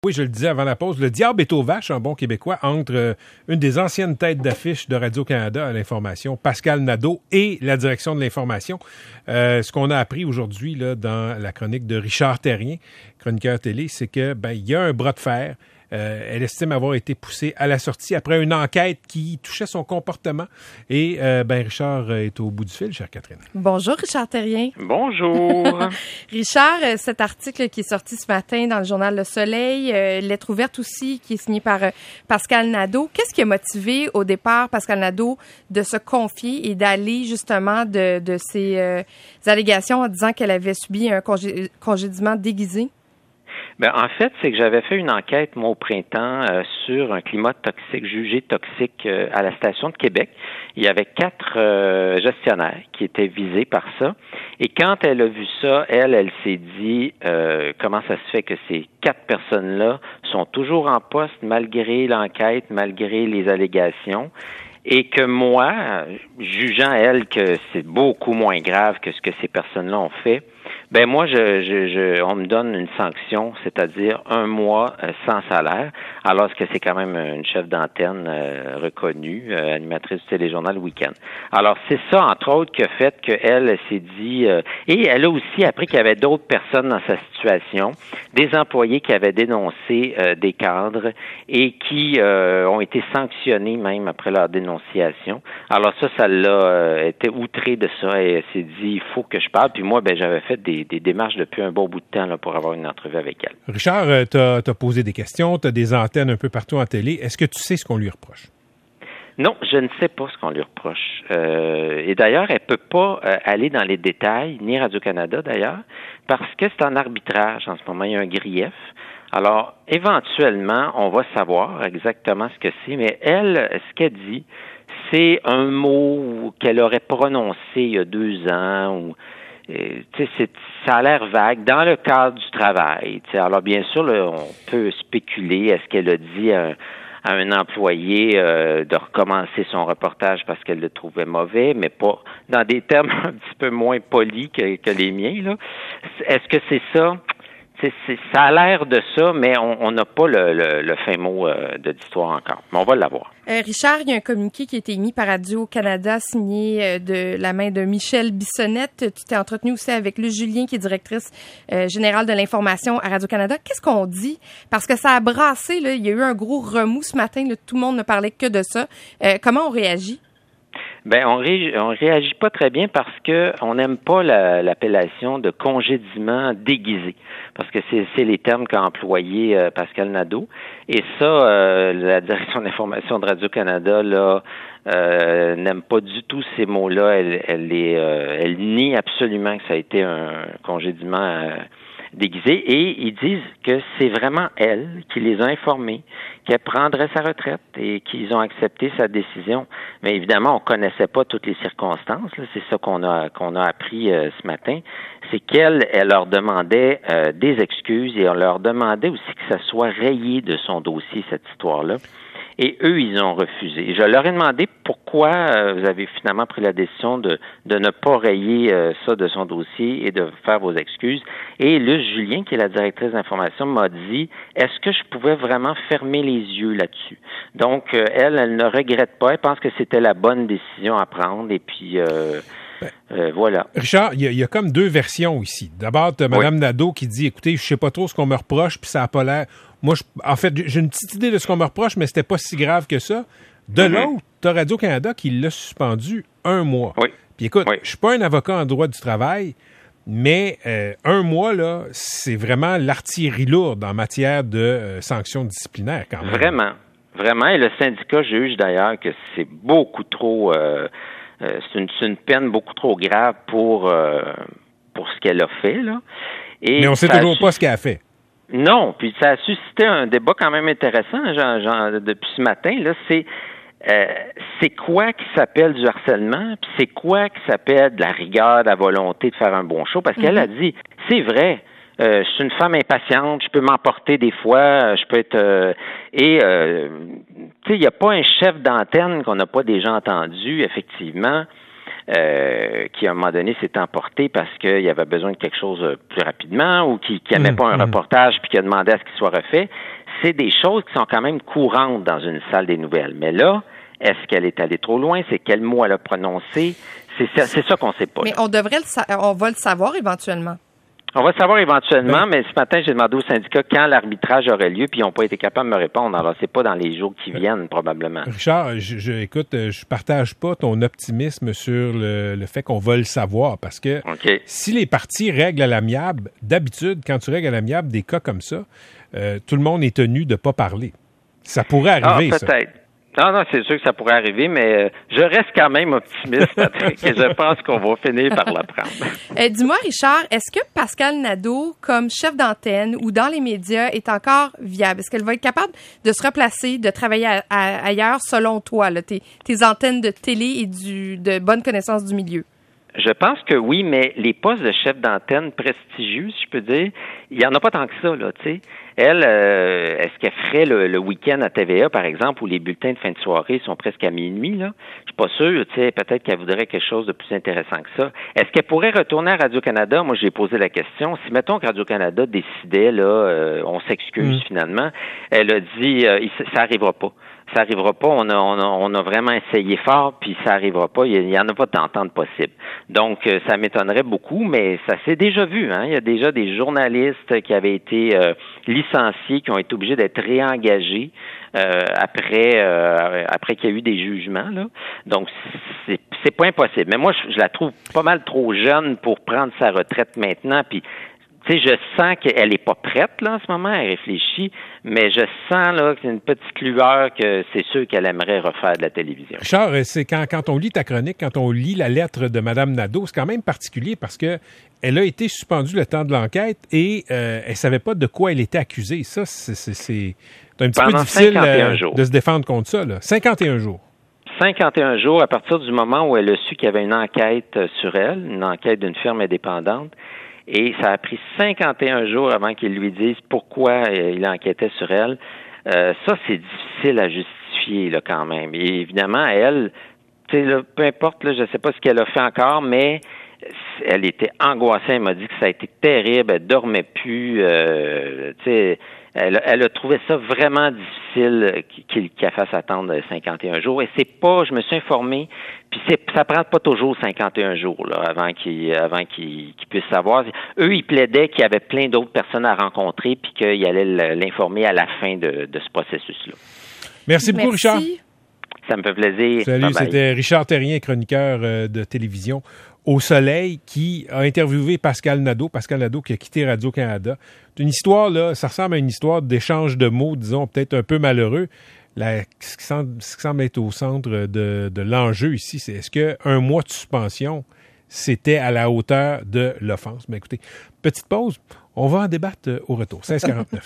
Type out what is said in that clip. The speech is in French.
Oui, je le disais avant la pause, le diable est aux vaches, en bon québécois, entre une des anciennes têtes d'affiche de Radio-Canada à l'information, Pascal Nadeau, et la direction de l'information. Ce qu'on a appris aujourd'hui là, dans la chronique de Richard Terrien, chroniqueur télé, c'est que il y a un bras de fer. Elle estime avoir été poussée à la sortie après une enquête qui touchait son comportement. Et Richard est au bout du fil, chère Catherine. Bonjour, Richard Terrien. Bonjour. Richard, cet article qui est sorti ce matin dans le journal Le Soleil, lettre ouverte aussi, qui est signée par Pascal Nadeau. Qu'est-ce qui a motivé au départ Pascal Nadeau de se confier et d'aller justement de ces allégations en disant qu'elle avait subi un congédiement déguisé? En fait, c'est que j'avais fait une enquête, moi, au printemps, sur un climat toxique, jugé toxique à la station de Québec. Il y avait 4 gestionnaires qui étaient visés par ça. Et quand elle a vu ça, elle s'est dit comment ça se fait que ces 4 personnes-là sont toujours en poste malgré l'enquête, malgré les allégations. Et que moi, jugeant elle que c'est beaucoup moins grave que ce que ces personnes-là ont fait, moi, on me donne une sanction, c'est-à-dire 1 mois sans salaire, alors que c'est quand même une chef d'antenne reconnue, animatrice du téléjournal le week-end. Alors, c'est ça, entre autres, qui a fait qu'elle s'est dit... et elle a aussi appris qu'il y avait d'autres personnes dans sa situation, des employés qui avaient dénoncé des cadres et qui ont été sanctionnés même après leur dénonciation. Alors ça l'a été outré de ça et elle s'est dit, il faut que je parle. Puis moi, j'avais fait des démarches depuis un bon bout de temps là, pour avoir une entrevue avec elle. Richard, t'as posé des questions, t'as des antennes un peu partout en télé. Est-ce que tu sais ce qu'on lui reproche? Non, je ne sais pas ce qu'on lui reproche. Et d'ailleurs, elle peut pas aller dans les détails, ni Radio-Canada d'ailleurs, parce que c'est en arbitrage en ce moment. Il y a un grief. Alors, éventuellement, on va savoir exactement ce que c'est, mais elle, ce qu'elle dit, c'est un mot qu'elle aurait prononcé il y a 2 ans ou ça a l'air vague dans le cadre du travail. Alors bien sûr, là, on peut spéculer, est-ce qu'elle a dit à un employé de recommencer son reportage parce qu'elle le trouvait mauvais, mais pas dans des termes un petit peu moins polis que les miens, là. Est-ce que c'est ça? Ça a l'air de ça, mais on n'a pas le fin mot de l'histoire encore. Mais on va l'avoir. Richard, il y a un communiqué qui a été émis par Radio-Canada signé de la main de Michel Bissonnette. Tu t'es entretenu aussi avec Luce Julien, qui est directrice générale de l'information à Radio-Canada. Qu'est-ce qu'on dit? Parce que ça a brassé, là, il y a eu un gros remous ce matin, là, tout le monde ne parlait que de ça. Comment on réagit? On réagit pas très bien parce que on n'aime pas l'appellation de congédiement déguisé, parce que c'est les termes qu'a employé Pascal Nadeau. Et ça, la direction d'information de Radio-Canada là n'aime pas du tout ces mots-là. Elle nie absolument que ça a été un congédiement déguisé, et ils disent que c'est vraiment elle qui les a informés qu'elle prendrait sa retraite et qu'ils ont accepté sa décision. Mais évidemment, on connaissait pas toutes les circonstances, là. C'est ça qu'on a appris ce matin. C'est qu'elle leur demandait des excuses, et on leur demandait aussi que ça soit rayé de son dossier, cette histoire-là. Et eux, ils ont refusé. Je leur ai demandé pourquoi vous avez finalement pris la décision de ne pas rayer ça de son dossier et de faire vos excuses. Et Luce Julien, qui est la directrice d'information, m'a dit, est-ce que je pouvais vraiment fermer les yeux là-dessus? Donc, elle ne regrette pas. Elle pense que c'était la bonne décision à prendre. Et puis... voilà. Richard, il y a comme 2 versions ici. D'abord, tu as Mme Nadeau qui dit, écoutez, je sais pas trop ce qu'on me reproche, puis ça a pas l'air... Moi, en fait, j'ai une petite idée de ce qu'on me reproche, mais c'était pas si grave que ça. De l'autre, tu as Radio-Canada qui l'a suspendu 1 mois. Oui. Puis écoute, je suis pas un avocat en droit du travail, mais 1 mois, là, c'est vraiment l'artillerie lourde en matière de sanctions disciplinaires, quand même. Vraiment. Et le syndicat juge d'ailleurs que c'est beaucoup trop... c'est une peine beaucoup trop grave pour ce qu'elle a fait, là. Et mais on sait toujours pas ce qu'elle a fait. Non, puis ça a suscité un débat quand même intéressant, depuis ce matin, là. C'est quoi qui s'appelle du harcèlement, puis c'est quoi qui s'appelle de la rigueur, de la volonté de faire un bon show, parce qu'elle a dit, c'est vrai, je suis une femme impatiente, je peux m'emporter des fois, je peux être... tu sais, il n'y a pas un chef d'antenne qu'on n'a pas déjà entendu, effectivement, qui à un moment donné s'est emporté parce qu'il y avait besoin de quelque chose plus rapidement ou qui n'aimait pas un reportage puis qui a demandé à ce qu'il soit refait. C'est des choses qui sont quand même courantes dans une salle des nouvelles. Mais là, est-ce qu'elle est allée trop loin? C'est quel mot elle a prononcé? C'est ça qu'on ne sait pas. Mais on va le savoir éventuellement. On va le savoir éventuellement, mais ce matin, j'ai demandé au syndicat quand l'arbitrage aurait lieu, puis ils n'ont pas été capables de me répondre. Alors, c'est pas dans les jours qui viennent, probablement. Richard, écoute, je partage pas ton optimisme sur le fait qu'on va le savoir, parce que si les parties règlent à l'amiable, d'habitude, quand tu règles à l'amiable des cas comme ça, tout le monde est tenu de pas parler. Ça pourrait arriver, peut-être. Non, c'est sûr que ça pourrait arriver, mais je reste quand même optimiste, Patrick, et je pense qu'on va finir par l'apprendre. Dis-moi, Richard, est-ce que Pascale Nadeau, comme chef d'antenne ou dans les médias, est encore viable? Est-ce qu'elle va être capable de se replacer, de travailler ailleurs, selon toi, là, tes antennes de télé et de bonne connaissance du milieu? Je pense que oui, mais les postes de chef d'antenne prestigieux, si je peux dire, il n'y en a pas tant que ça, là, tu sais. Elle, est-ce qu'elle ferait le week-end à TVA, par exemple, où les bulletins de fin de soirée sont presque à minuit, là? Je suis pas sûr, tu sais, peut-être qu'elle voudrait quelque chose de plus intéressant que ça. Est-ce qu'elle pourrait retourner à Radio-Canada? Moi, j'ai posé la question. Si, mettons, que Radio-Canada décidait, là, on s'excuse finalement, elle a dit, ça arrivera pas. Ça arrivera pas. On a vraiment essayé fort, puis ça arrivera pas. Il y en a pas d'entente possible. Donc, ça m'étonnerait beaucoup, mais ça s'est déjà vu. Hein? Il y a déjà des journalistes qui avaient été licenciés, qui ont été obligés d'être réengagés après qu'il y a eu des jugements. Là. Donc, c'est pas impossible. Mais moi, je la trouve pas mal trop jeune pour prendre sa retraite maintenant. Puis, tu sais, je sens qu'elle est pas prête, là, en ce moment, elle réfléchit, mais je sens, là, que c'est une petite lueur que c'est sûr qu'elle aimerait refaire de la télévision. Richard, c'est quand on lit ta chronique, quand on lit la lettre de Mme Nadeau, c'est quand même particulier parce que elle a été suspendue le temps de l'enquête et elle savait pas de quoi elle était accusée. Ça, c'est un petit peu difficile de se défendre contre ça, là. 51 jours. 51 jours à partir du moment où elle a su qu'il y avait une enquête sur elle, une enquête d'une firme indépendante. Et ça a pris 51 jours avant qu'il lui dise pourquoi il enquêtait sur elle. Ça, c'est difficile à justifier, là, quand même. Et évidemment, elle, tu sais, peu importe, là, je sais pas ce qu'elle a fait encore, mais elle était angoissée. Elle m'a dit que ça a été terrible. Elle dormait plus. Tu sais, elle a trouvé ça vraiment difficile qu'elle fasse attendre 51 jours. Et c'est pas, je me suis informé, puis ça prend pas toujours 51 jours là, avant qu'ils puissent savoir. Eux, ils plaidaient qu'il y avait plein d'autres personnes à rencontrer, puis qu'ils allaient l'informer à la fin de ce processus-là. Merci beaucoup, Richard. Ça me fait plaisir. Salut, bye-bye. C'était Richard Terrien, chroniqueur de télévision au Soleil, qui a interviewé Pascale Nadeau qui a quitté Radio-Canada. C'est une histoire, là, ça ressemble à une histoire d'échange de mots, disons, peut-être un peu malheureux. Ce qui semble être au centre de l'enjeu ici, c'est est-ce qu'un mois de suspension, c'était à la hauteur de l'offense? Ben écoutez, petite pause, on va en débattre au retour. 16h49.